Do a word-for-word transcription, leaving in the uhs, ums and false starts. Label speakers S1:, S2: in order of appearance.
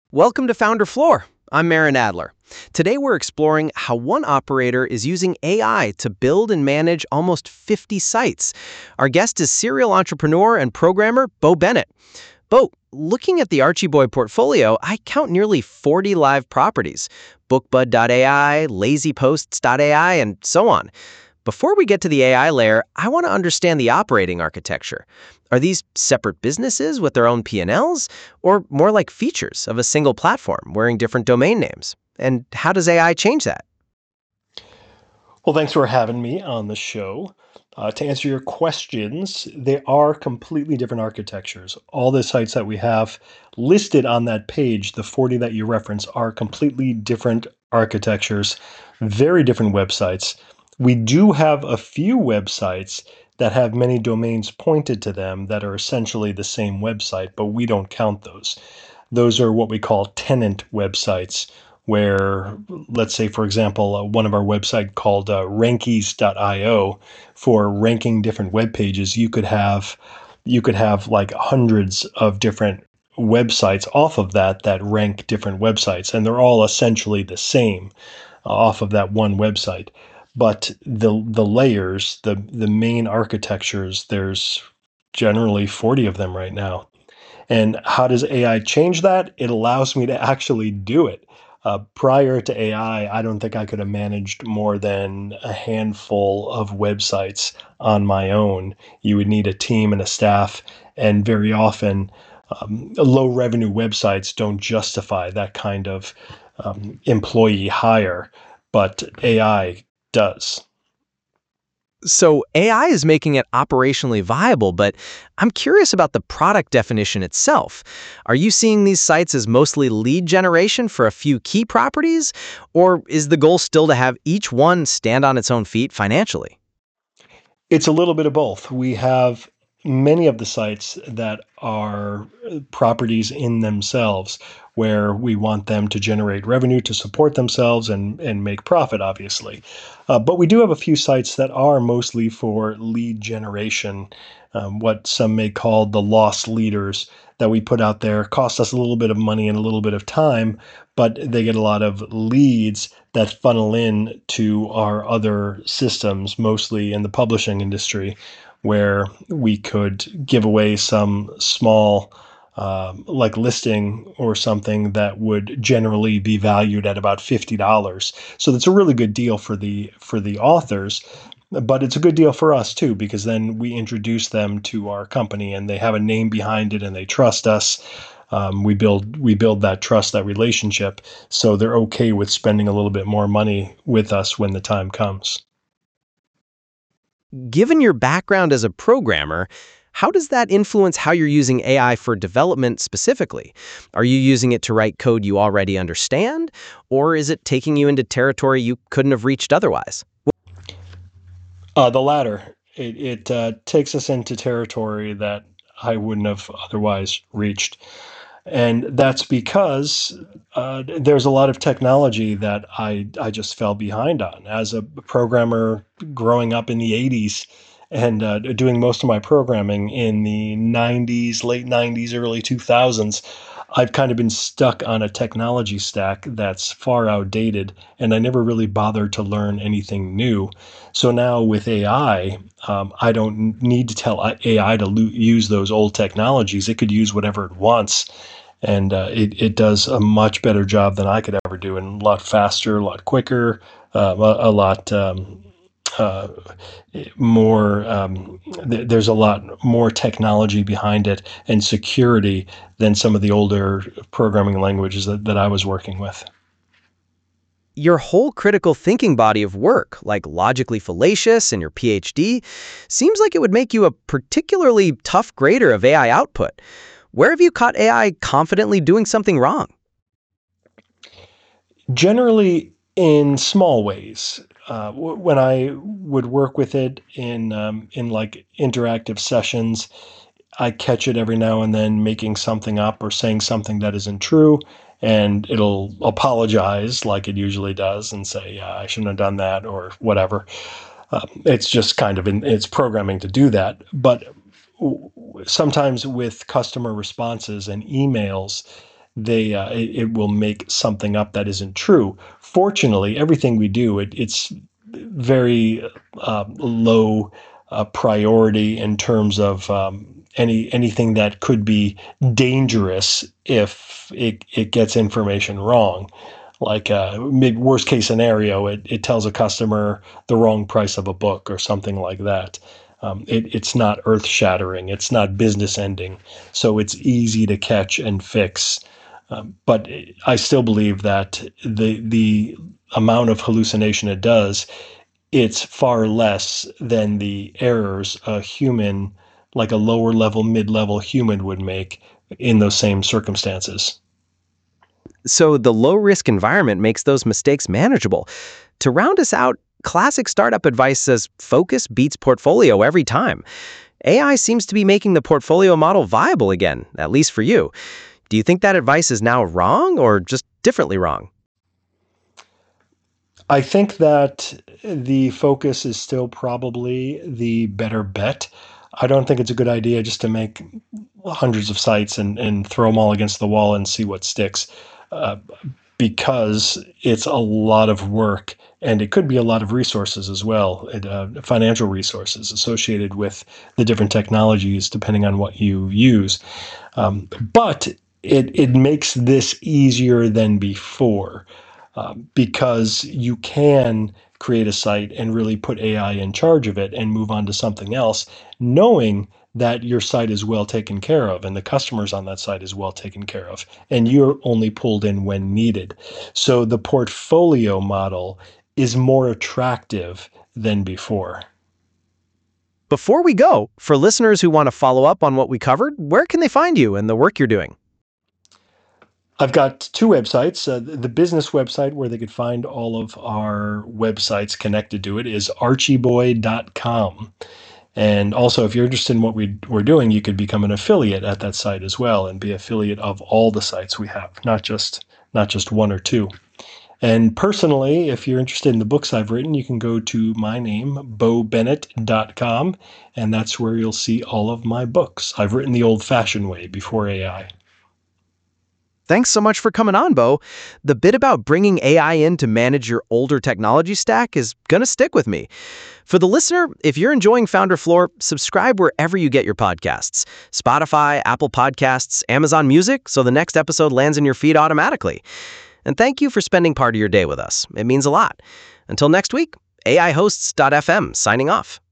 S1: Welcome to Founder Floor. I'm Marin Adler. Today we're exploring how one operator is using A I to build and manage almost fifty sites. Our guest is serial entrepreneur and programmer Bo Bennett. Bo, looking at the Archieboy portfolio, I count nearly forty live properties. BookBud dot A I, LazyPosts dot A I, and so on. Before we get to the A I layer, I want to understand the operating architecture. Are these separate businesses with their own P and Ls, or more like features of a single platform wearing different domain names? And how does A I change that?
S2: Well, thanks for having me on the show. Uh, to answer your questions, they are completely different architectures. All the sites that we have listed on that page, the forty that you reference, are completely different architectures, very different websites. We do have a few websites that have many domains pointed to them that are essentially the same website, but we don't count those. Those are what we call tenant websites, where, let's say, for example, uh, one of our website called uh, rankies dot io for ranking different web pages, you could have you could have like hundreds of different websites off of that that rank different websites, and they're all essentially the same uh, off of that one website. But the the layers, the the main architectures, there's generally forty of them right now. And how does A I change that? It allows me to actually do it. Uh, prior to A I, I don't think I could have managed more than a handful of websites on my own. You would need a team and a staff, and very often, um, low revenue websites don't justify that kind of um, employee hire, but A I does.
S1: So A I is making it operationally viable, but I'm curious about the product definition itself. Are you seeing these sites as mostly lead generation for a few key properties, or is the goal still to have each one stand on its own feet financially?
S2: It's a little bit of both. We have many of the sites that are uh, properties in themselves, where we want them to generate revenue to support themselves and, and make profit, obviously. Uh, but we do have a few sites that are mostly for lead generation, um, what some may call the lost leaders that we put out there. Cost us a little bit of money and a little bit of time, but they get a lot of leads that funnel in to our other systems, mostly in the publishing industry, where we could give away some small, um, like listing or something that would generally be valued at about fifty dollars. So that's a really good deal for the for the authors, but it's a good deal for us too, because then we introduce them to our company and they have a name behind it and they trust us. Um, we build we build that trust, that relationship, so they're okay with spending a little bit more money with us when the time comes.
S1: Given your background as a programmer, how does that influence how you're using A I for development specifically? Are you using it to write code you already understand, or is it taking you into territory you couldn't have reached otherwise?
S2: Uh, the latter, it, it uh, takes us into territory that I wouldn't have otherwise reached. And that's because uh, there's a lot of technology that I, I just fell behind on. As a programmer growing up in the eighties and uh, doing most of my programming in the nineties, late nineties, early two thousands, I've kind of been stuck on a technology stack that's far outdated, and I never really bothered to learn anything new. So now with A I, um, I don't need to tell A I to lo- use those old technologies. It could use whatever it wants, and uh, it, it does a much better job than I could ever do, and a lot faster, a lot quicker, uh, a, a lot um, uh, more. Um, th- there's a lot more technology behind it and security than some of the older programming languages that, that I was working with.
S1: Your whole critical thinking body of work, like Logically Fallacious and your PhD, seems like it would make you a particularly tough grader of A I output. Where have you caught A I confidently doing something wrong?
S2: Generally, in small ways. Uh, w- when I would work with it in um, in like interactive sessions, I catch it every now and then making something up or saying something that isn't true, and it'll apologize like it usually does and say, "Yeah, I shouldn't have done that," or whatever. Uh, it's just kind of in its programming to do that. But w- sometimes with customer responses and emails, they uh, it, it will make something up that isn't true. Fortunately, everything we do, it, it's very uh, low uh, priority in terms of um, any anything that could be dangerous if it, it gets information wrong. Like uh, worst case scenario, it, it tells a customer the wrong price of a book or something like that. Um, it, it's not earth shattering. It's not business ending. So it's easy to catch and fix. Um, but I still believe that the the amount of hallucination it does, it's far less than the errors a human, like a lower level, mid level human would make in those same circumstances.
S1: So the low-risk environment makes those mistakes manageable. To round us out, classic startup advice says focus beats portfolio every time. A I seems to be making the portfolio model viable again, at least for you. Do you think that advice is now wrong or just differently wrong?
S2: I think that the focus is still probably the better bet. I don't think it's a good idea just to make hundreds of sites and, and throw them all against the wall and see what sticks, uh, because it's a lot of work and it could be a lot of resources as well, and, uh, financial resources associated with the different technologies depending on what you use. Um, but it, it makes this easier than before. Um, because you can create a site and really put A I in charge of it and move on to something else, knowing that your site is well taken care of and the customers on that site is well taken care of, and you're only pulled in when needed. So the portfolio model is more attractive than before.
S1: Before we go, for listeners who want to follow up on what we covered, where can they find you and the work you're doing?
S2: I've got two websites. Uh, the business website where they could find all of our websites connected to it is archieboy dot com. And also, if you're interested in what we, we're doing, you could become an affiliate at that site as well and be affiliate of all the sites we have, not just not just one or two. And personally, if you're interested in the books I've written, you can go to my name, bo bennett dot com, and that's where you'll see all of my books. I've written the old-fashioned way before A I.
S1: Thanks so much for coming on, Bo. The bit about bringing A I in to manage your older technology stack is going to stick with me. For the listener, if you're enjoying Founder Floor, subscribe wherever you get your podcasts. Spotify, Apple Podcasts, Amazon Music, so the next episode lands in your feed automatically. And thank you for spending part of your day with us. It means a lot. Until next week, A I hosts dot f m signing off.